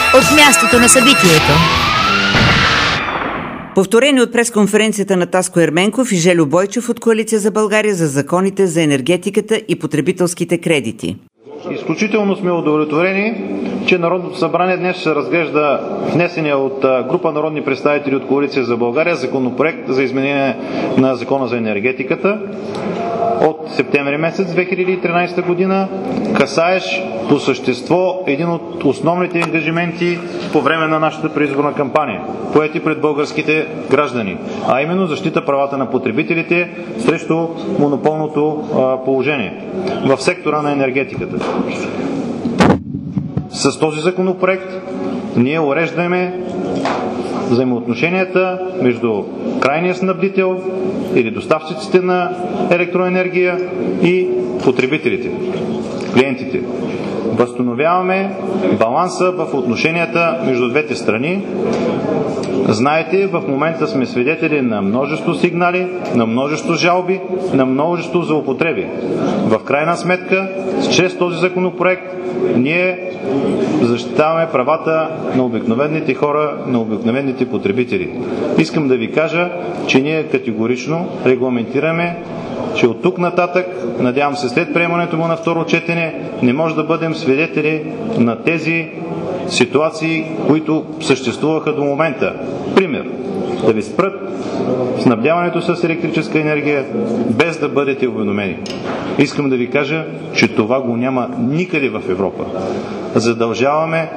от мястото на събитието. Повторение от пресконференцията на Таско Ерменков и Жельо Бойчев от Коалиция за България за законите за енергетиката и потребителските кредити. Изключително сме удовлетворени, че Народното събрание днес ще разглежда внесения от група народни представители от Коалиция за България законопроект за изменение на Закона за енергетиката от септември месец 2013 година, касаещ по същество един от основните ангажименти по време на нашата предизборна кампания, поети пред българските граждани, а именно защита правата на потребителите срещу монополното положение в сектора на енергетиката. С този законопроект ние уреждаме взаимоотношенията между крайния снабдител или доставчиците на електроенергия и потребителите, клиентите. Възстановяваме баланса в отношенията между двете страни. Знаете, в момента сме свидетели на множество сигнали, на множество жалби, на множество злоупотреби. В крайна сметка, чрез този законопроект, ние защитаваме правата на обикновените хора, на обикновените потребители. Искам да ви кажа, че ние категорично регламентираме, че от тук нататък, надявам се след приемането му на второ четене, не може да бъдем свидетели на тези ситуации, които съществуваха до момента. Пример, да ви спрат снабдяването с електрическа енергия, без да бъдете уведомени. Искам да ви кажа, че това го няма никъде в Европа. Задължаваме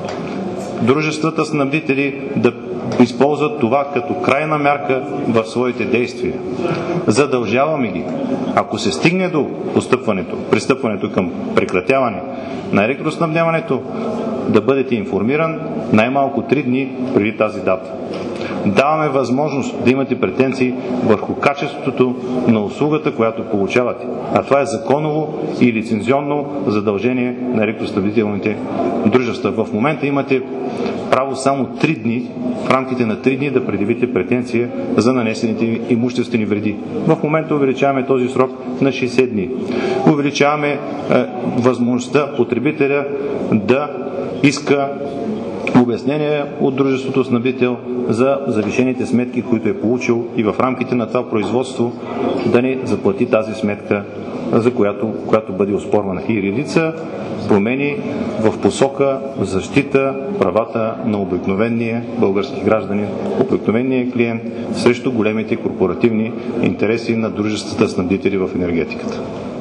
дружествата снабдители да използват това като крайна мярка в своите действия. Задължаваме ги. Ако се стигне до пристъпването към прекратяване на електроснабдяването, да бъдете информиран най-малко 3 дни преди тази дата. Даваме възможност да имате претенции върху качеството на услугата, която получавате. А това е законово и лицензионно задължение на електроснабдителните дружества. В момента имате право само 3 дни, в рамките на 3 дни да предявите претенция за нанесените имуществени вреди. В момента увеличаваме този срок на 60 дни. Увеличаваме възможността потребителя да иска обяснение от дружеството снабдител за завишените сметки, които е получил, и в рамките на това производство да не заплати тази сметка, за която бъде оспорвана. И редица промени в посока защита правата на обикновения български гражданин, обикновения клиент срещу големите корпоративни интереси на дружествата снабдители в енергетиката.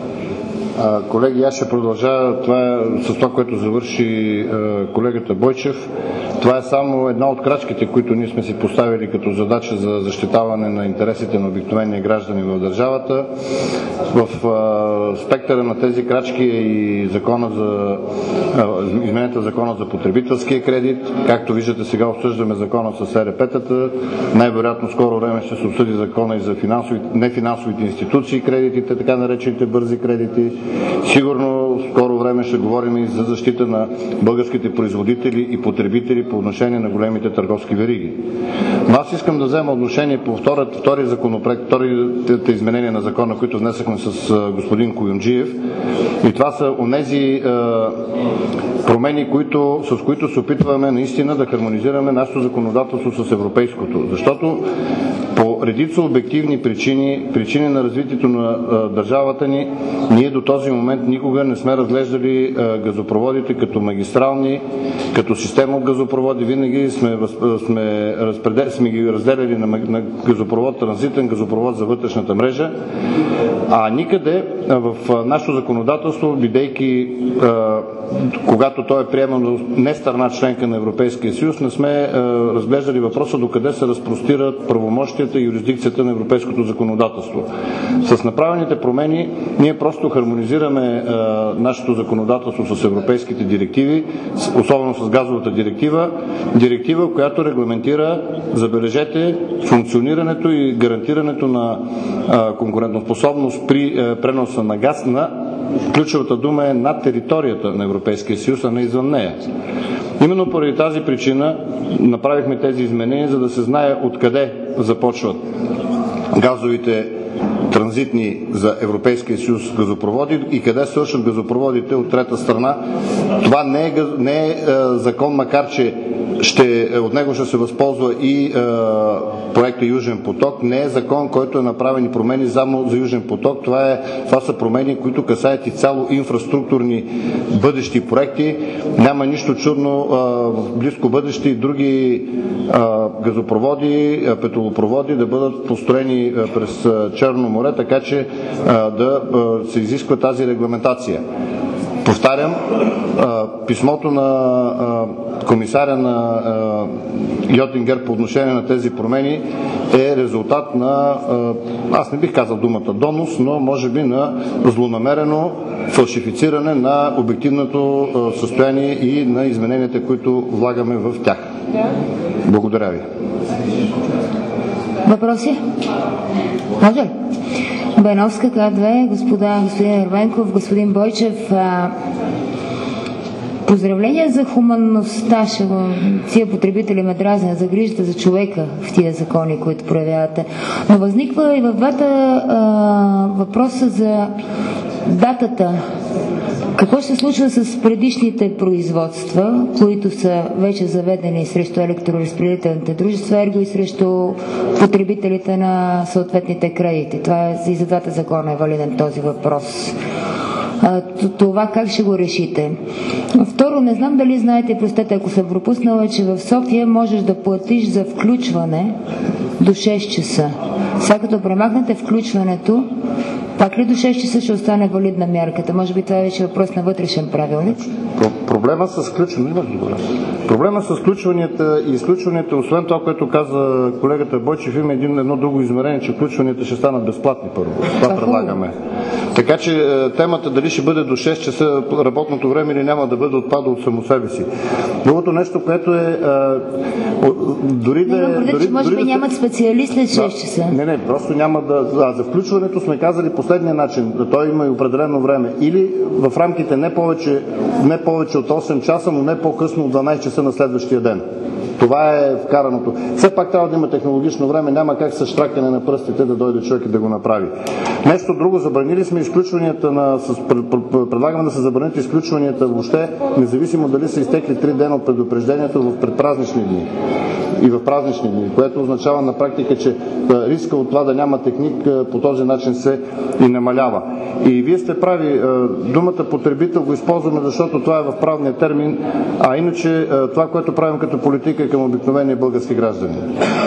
Колеги, аз ще продължа с това, което завърши колегата Бойчев. Това е само една от крачките, които ние сме си поставили като задача за защитаване на интересите на обикновения граждани в държавата. В спектъра на тези крачки е и изменението в Закона за потребителския кредит. Както виждате, сега обсъждаме Закона с ЕРП-тата. Най-вероятно скоро време ще се обсъди Закона и за нефинансовите институции кредитите, така наречените бързи кредити. Сигурно скоро време ще говорим и за защита на българските производители и потребители по отношение на големите търговски вериги. Но аз искам да взема отношение по втория законопроект, вторите изменения на закона, които внесахме с господин Куюмджиев. И това са онези промени, с които се опитваме наистина да хармонизираме нашето законодателство с европейското. Защото по редица обективни причини на развитието на държавата ни, ние до този момент никога не сме разглеждали газопроводите като магистрални, като система от газопроводи. Винаги сме ги разделяли на газопровод транзитен, газопровод за вътрешната мрежа, а никъде в нашето законодателство, бидейки когато той е приемано не страна членка на Европейския съюз, не сме разглеждали въпроса докъде се разпростират правомощията и юрисдикцията на европейското законодателство. С направените промени ние просто хармонизираме нашето законодателство с европейските директиви, особено с газовата директива, която регламентира, забележете, функционирането и гарантирането на конкурентоспособност при преноса на газ на, ключовата дума е, на територията на Европейския съюз, а не извън нея. Именно поради тази причина направихме тези изменения, за да се знае откъде започват газовите транзитни за Европейския съюз газопроводи и къде свършат газопроводите от трета страна. Това не е закон, макар че от него ще се възползва и проекта Южен поток. Не е закон, който е направен и промени само за Южен поток. Това са промени, които касаят и цяло инфраструктурни бъдещи проекти. Няма нищо чудно в близко бъдеще и други газопроводи, петролопроводи да бъдат построени през Черно море, така че да се изисква тази регламентация. Повтарям, писмото на комисаря на Йотингер по отношение на тези промени е резултат на, аз не бих казал думата донос, но може би на злонамерено фалшифициране на обективното състояние и на измененията, които влагаме в тях. Благодаря ви. Въпроси? Може ли? Беновска, К2, господин Ерменков, господин Бойчев. Поздравления за хуманността. Тия потребители ме дразнят за грижата за човека в тия закони, които проявявате. Но възниква и в двата въпроса за датата. Какво ще се случва с предишните производства, които са вече заведени срещу електроразпределителните дружества, ерго и срещу потребителите на съответните кредити? Това и за двата закона е валиден този въпрос. Това как ще го решите? Второ, не знам дали знаете, простете, ако съм пропуснала, че в София можеш да платиш за включване до 6 часа. Сега като премахнете включването, пак ли до 6 часа ще остане валидна мярката? Може би това е вече въпрос на вътрешен правилник? Проблема с включванията и изключванията, освен това, което каза колегата Бойчев, има едно друго измерение, че включванията ще станат безплатни първо. Това предлагаме. Така че темата дали ще бъде до 6 часа работното време или няма да бъде отпада от само себе си. Другото нещо, което е дори може би нямат специалист след 6 часа. Не, просто няма да... За включването сме казали последния начин, да той има и определено време. Или в рамките не повече от 8 часа, но не по-късно от 12 часа на следващия ден. Това е вкараното. Все пак трябва да има технологично време, няма как с штракане на пръстите да дойде човек и да го направи. Нещо друго, забранили сме изключванията предлагаме да се забранят изключванията въобще, независимо дали са изтекли 3 дена от предупреждението в предпразнични дни и в празнични дни, което означава на практика, че риска от това да няма техник по този начин се и намалява. И вие сте прави, думата потребител го използваме, защото това е в правния термин, а иначе това, което правим като политика е към обикновения български граждани.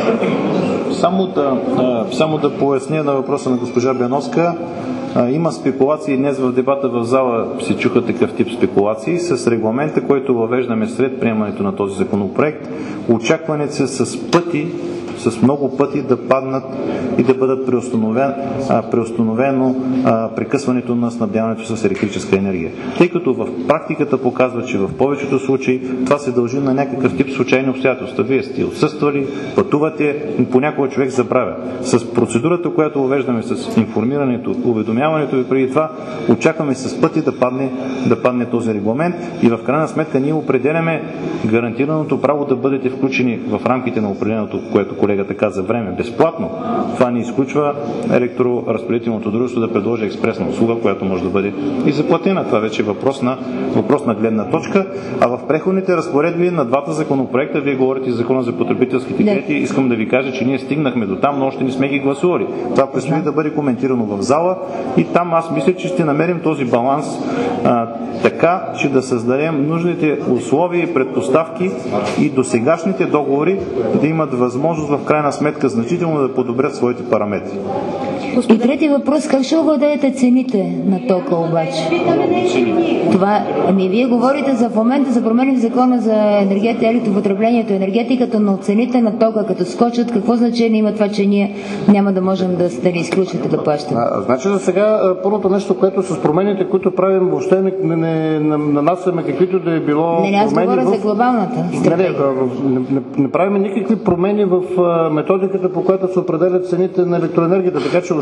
Само да поясня на въпроса на госпожа Беновска. Има спекулации, днес в дебата в зала се чуха такъв тип спекулации. С регламента, който въвеждаме след приемането на този законопроект, очакването се с много пъти да паднат и да бъдат преустановено прекъсването на снабдяването с електрическа енергия. Тъй като в практиката показва, че в повечето случаи това се дължи на някакъв тип случайни обстоятелства. Вие сте отсъствали, пътувате, понякога човек забравя. С процедурата, която въвеждаме с информирането, уведомяването ви преди това, очакваме с пъти да падне този регламент и в крайна сметка ние определяме гарантираното право да бъдете включени в рамките на определеното, което колегата каза, време безплатно. Това не изключва електроразпределителното дружество да предложи експресна услуга, която може да бъде и заплатена. Това вече е въпрос на гледна точка. А в преходните разпоредби на двата законопроекта, вие говорите за закона за потребителските кредити, искам да ви кажа, че ние стигнахме до там, но още не сме ги гласували. Това предстои да бъде коментирано в зала и там аз мисля, че ще намерим този баланс така, че да създадем нужните условия и предпоставки и досегашните договори да имат възможност в крайна сметка значително да подобрят своите параметри. И трети въпрос, как ще овладеете цените на тока обаче? Това, вие говорите в момента за промени в закона за електропотреблението, енергетиката, но цените на тока като скочат, какво значение има това, че ние няма да можем да ни изключвате да плащаме? Значи за сега първото нещо, което с промените, които правим, въобще не нанасяме каквито да е било промени. Аз говоря за глобалната стратегия. Не правим никакви промени в методиката, по която се определят цените на електроенергията, така че въобще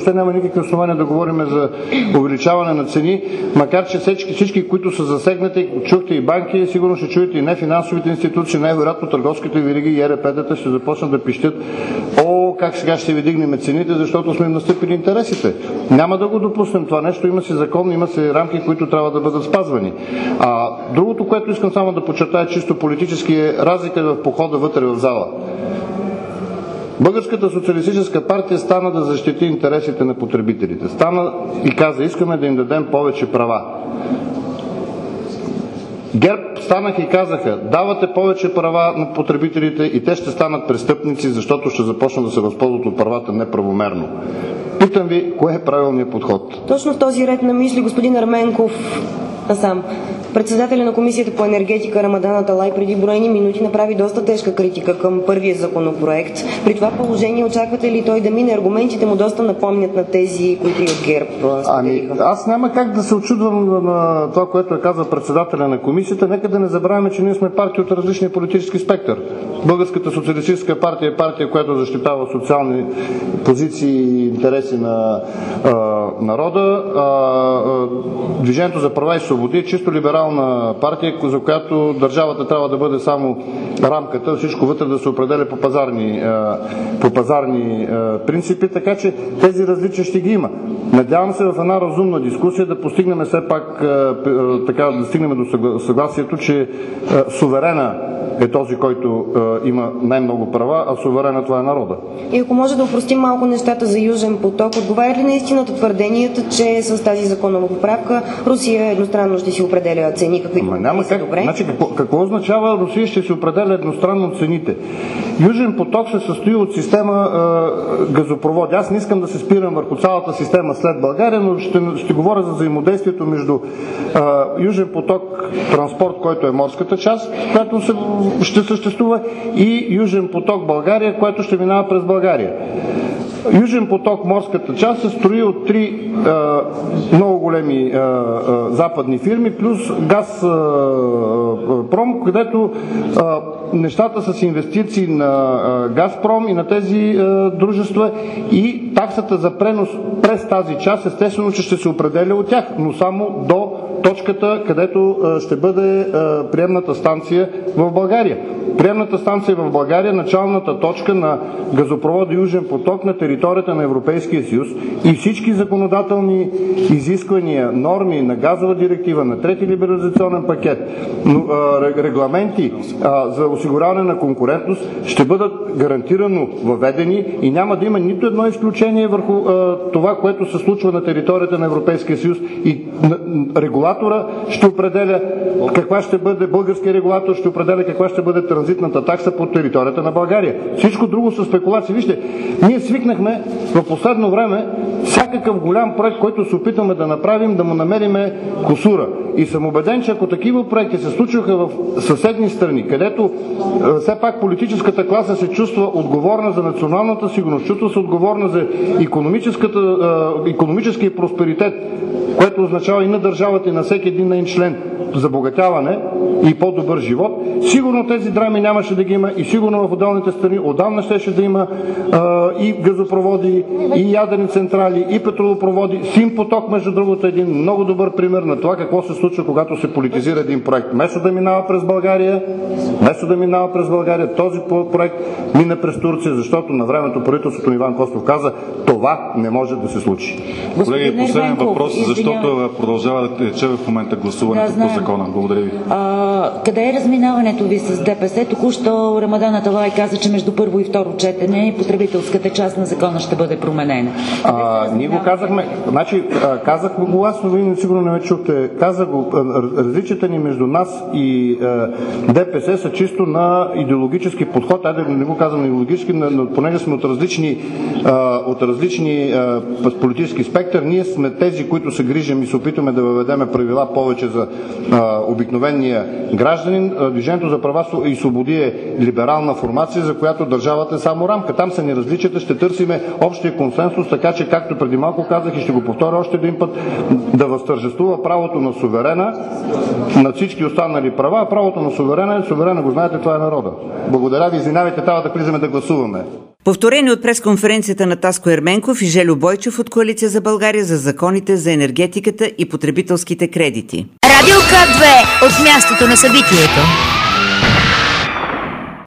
въобще няма никакви основания да говорим за увеличаване на цени, макар че всички, които са засегнати, чухте и банки, сигурно ще чуете и нефинансовите институции, най-вероятно търговските вериги и ЕРП-тата ще започнат да пищят: как сега ще ви дигнем цените, защото сме им настъпили интересите. Няма да го допуснем това нещо, има си закон, има си рамки, които трябва да бъдат спазвани. Другото, което искам само да подчертая чисто политически, е разлика в похода вътре в зала. Българската социалистическа партия стана да защити интересите на потребителите. Стана и каза: искаме да им дадем повече права. ГЕРБ станаха и казаха: давате повече права на потребителите и те ще станат престъпници, защото ще започнат да се възползват от правата неправомерно. Питам ви, кое е правилният подход? Точно в този ред на мисли, господин Ерменков, насам. Председателя на Комисията по енергетика Рамадан Аталай преди броени минути направи доста тежка критика към първия законопроект. При това положение очаквате ли той да мине? Аргументите му доста напомнят на тези, които и от ГЕРБ споделиха. Аз няма как да се очудвам на това, което е казал председателя на комисията. Нека да не забравяме, че ние сме партия от различния политически спектър. Българската социалистическа партия е партия, която защитава социални позиции и интереси на народа. Движението за права и свободи е чисто либерална партия, за която държавата трябва да бъде само рамката, всичко вътре да се определя по пазарни принципи, така че тези различия ще ги има. Надявам се в една разумна дискусия да постигнем все пак да стигнем до съгласието, че суверена е този, който има най-много права, а суверена това е народа. И ако може да упростим малко нещата за Южен поток, отговаря ли наистина твърденията, че с тази законова поправка Русия едностранно ще си определя цени, каквито са добре? Значи, какво означава Русия ще си определя едностранно цените? Южен поток се състои от система газопроводи. Аз не искам да се спирам върху цялата система след България, но ще говоря за взаимодействието между Южен поток транспорт, който е морската част, която ще съществува, и Южен поток България, който ще минава през България. Южен поток, морската част, се строи от три много големи западни фирми, плюс Газпром, където нещата са с инвестиции на Газпром и на тези дружества, и таксата за пренос през тази част, естествено, че ще се определя от тях, но само до точката, където ще бъде приемната станция в България. Приемната станция в България е началната точка на газопровода Южен поток на територията на Европейския съюз, и всички законодателни изисквания, норми на газова директива, на трети либерализационен пакет, регламенти за осигуряване на конкурентност ще бъдат гарантирано въведени и няма да има нито едно изключение върху това, което се случва на територията на Европейския съюз, и регулатора ще определя каква ще бъде, българския регулатор ще определя каква ще бъде транзитната такса по територията на България. Всичко друго са спекулации. Вижте, ние свикнахме в последно време всякакъв голям проект, който се опитваме да направим, да му намериме кусура. И съм убеден, че ако такива проекти се случваха в съседни страни, където все пак политическата класа се чувства отговорна за националната сигурност, чувства се отговорна за икономическия просперитет, което означава и на държавата, и на всеки един нейн член забогатяване и по-добър живот, сигурно тези драми нямаше да ги има, и сигурно в отделните страни отдавна щеше да има и газопроводи, и ядрени централи, и петролопроводи. Син поток, между другото, е един много добър пример на това какво се случва, когато се политизира един проект. Вместо да минава през България, този проект мина през Турция, защото на времето правителството на Иван Костов каза: това не може да се случи. Колеги, последен въпрос, защото продължава да тече в момента гласуването по закона. Благодаря ви. Къде е разминаването ви с ДПС? Току-що Рамадан Аталай каза, че между първо и второ четене потребителската част на закона ще бъде променена. Ние го казахме, казахме го аз, но вие сигурно не ме чухте. Казах го, различията ни между нас и ДПС са чисто на идеологически подход. Айде не го казвам идеологически, но понеже сме от различни политически спектър, ние сме тези, които се грижим и се опитваме да въведеме правила повече за обикновения гражданин. Движението за права и свободи е либерална формация, за която държавата е само рамка. Там са ни различията, ще търсиме общия консенсус, така че, както преди малко казах и ще го повторя още един път, да възтържествува правото на суверена на всички останали права, а правото на суверена го знаете, това е народа. Благодаря ви, извинявайте, трябва да влизаме да гласуваме. Повторение от пресконференцията на Таско Ерменков и Жельо Бойчев от Коалиция за България за законите за енергетиката и потребителските кредити. Радио К2 от мястото на събитието.